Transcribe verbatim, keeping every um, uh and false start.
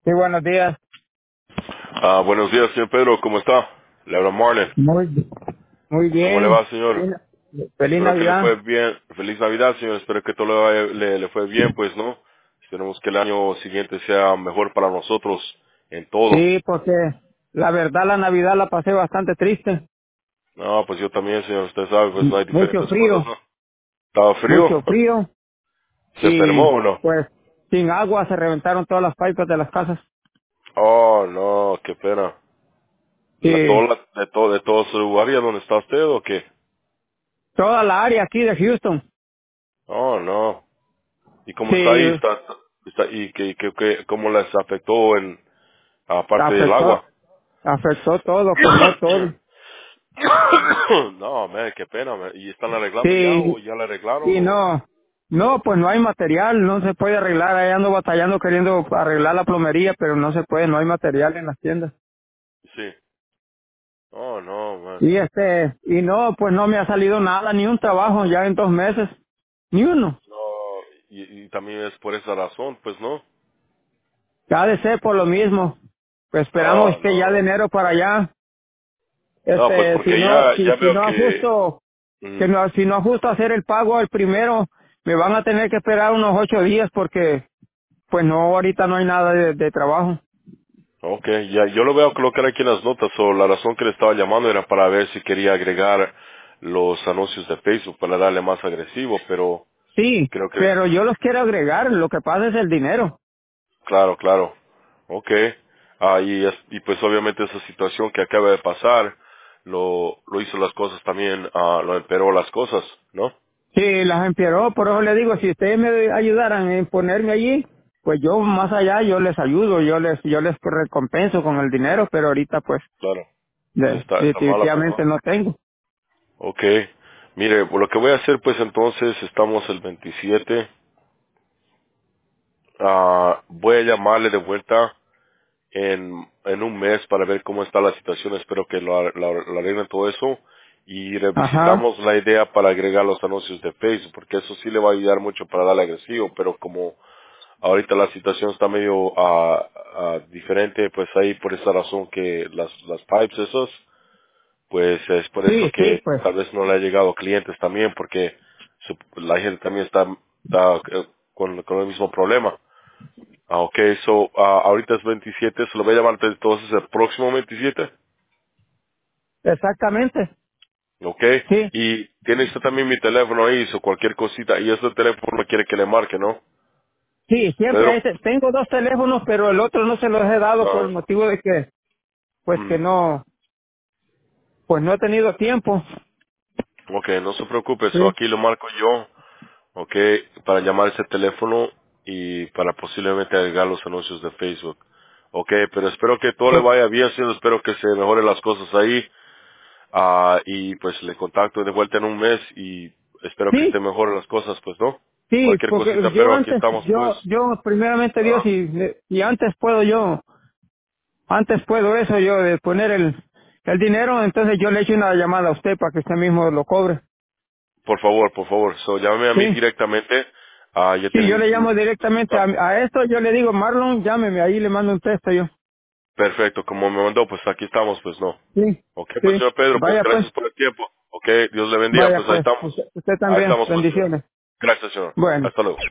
Sí, buenos días. Ah, buenos días, señor Pedro, ¿cómo está? Le habla Marlon. Muy, muy ¿Cómo le bien. va, señor? Feliz, feliz Espero que le fue Navidad. bien. Feliz Navidad, señor. Espero que todo le, vaya- le, le fue bien, pues, ¿no? Esperemos que el año siguiente sea mejor para nosotros en todo. Sí, porque la verdad la Navidad la pasé bastante triste. No, pues yo también, señor. Usted sabe, pues no hay Mucho diferentes cosas, frío, ¿no? ¿Estaba frío? mucho frío. ¿Se enfermó Y o no? pues sin agua se reventaron todas las pipas de las casas. Oh, no, qué pena. ¿La, Y todo, la- de, todo, ¿De todo su área donde está usted o qué? toda la área aquí de Houston. Oh, no. ¿Y cómo está ahí? Sí, ¿Está, está, ¿Y qué, qué, qué- cómo les afectó en aparte del afectó, agua? afectó todo, quemó todo. No, man, qué pena, man. ¿Y están arreglando ya o Sí, ya la arreglaron y o...? no, no, pues no hay material, no se puede arreglar. Ahí ando batallando queriendo arreglar la plomería, pero no se puede, no hay material en las tiendas. Sí. Oh, no, man. Y este, y no, pues no me ha salido nada, ni un trabajo ya en dos meses, ni uno. No, y, y también es por esa razón, pues, ¿no? Ya de ser por lo mismo. Pues esperamos Oh, que ya de no. enero para allá, No, pues este, si porque no, ya, si, ya si veo no que... ajusto, que mm, no, si no ajusto hacer el pago al primero, me van a tener que esperar unos ocho días porque, pues no, ahorita no hay nada de, de trabajo. ok, ya, yo lo veo colocar aquí en las notas, o la razón que le estaba llamando era para ver si quería agregar los anuncios de Facebook para darle más agresivo, pero Sí, creo que... pero yo los quiero agregar, lo que pasa es el dinero. Claro, claro. Ok. Ah, y, es- y pues obviamente esa situación que acaba de pasar lo, lo hizo las cosas también, ah, lo empeoró las cosas, ¿no? Sí, las empeoró, por eso le digo, si ustedes me ayudaran en ponerme allí, pues yo más allá yo les ayudo, yo les yo les recompenso con el dinero, pero ahorita pues Claro. Sí, de- está, está mala, pues, definitivamente ¿no? no tengo. Ok. Mire, pues, lo que voy a hacer pues entonces, estamos el veintisiete, ah, voy a llamarle de vuelta en, en un mes para ver cómo está la situación. Espero que lo, ar- lo, lo arreglen todo eso y Ajá, revisitamos la idea para agregar los anuncios de Facebook, porque eso sí le va a ayudar mucho para darle agresivo, pero como ahorita la situación está medio ah, ah, diferente, pues ahí por esa razón que las, las pipes esos, pues es por eso sí, sí, que pues tal vez no le ha llegado clientes también, porque su- la gente también está, está eh, con, con el mismo problema. Ah, ok, so, ah, ahorita es veintisiete, se lo voy a llamar entonces el próximo veintisiete. exactamente, Ok, sí, y tiene usted también mi teléfono ahí, o cualquier cosita, y ese teléfono quiere que le marque, ¿no? sí, siempre Pedro. ese- tengo dos teléfonos, pero el otro no se los he dado por Ah, el motivo de que pues mm, que no, pues no he tenido tiempo. ok, no se preocupe, Sí, eso aquí lo marco yo, ok, para llamar ese teléfono y para posiblemente agregar los anuncios de Facebook. Ok, pero espero que todo le pues, vaya bien, sí, espero que se mejoren las cosas ahí. Ah, y pues le contacto de vuelta en un mes y espero que sí, esté mejor las cosas, pues, ¿no? sí, Cualquier porque cosita, yo pero aquí antes, estamos, pues. yo, yo primeramente Dios Ah, y, y antes puedo yo, antes puedo eso yo de poner el, el dinero, entonces yo le echo una llamada a usted para que usted mismo lo cobre. por favor, por favor, so, llámeme a mí Sí, directamente. Ah, ya sí, tiene yo mi... le mi- llamo directamente a, ah, a esto, yo le digo, Marlon, llámeme, ahí le mando un texto yo. perfecto, como me mandó, pues aquí estamos, pues, ¿no? Sí, Ok, pues, sí, señor Pedro, pues vaya pues, gracias por el tiempo. Ok, Dios le bendiga, vaya pues ahí pues, estamos. usted, usted Ahí también, estamos, pues, señor. bendiciones. Gracias, señor. Bueno. Hasta luego.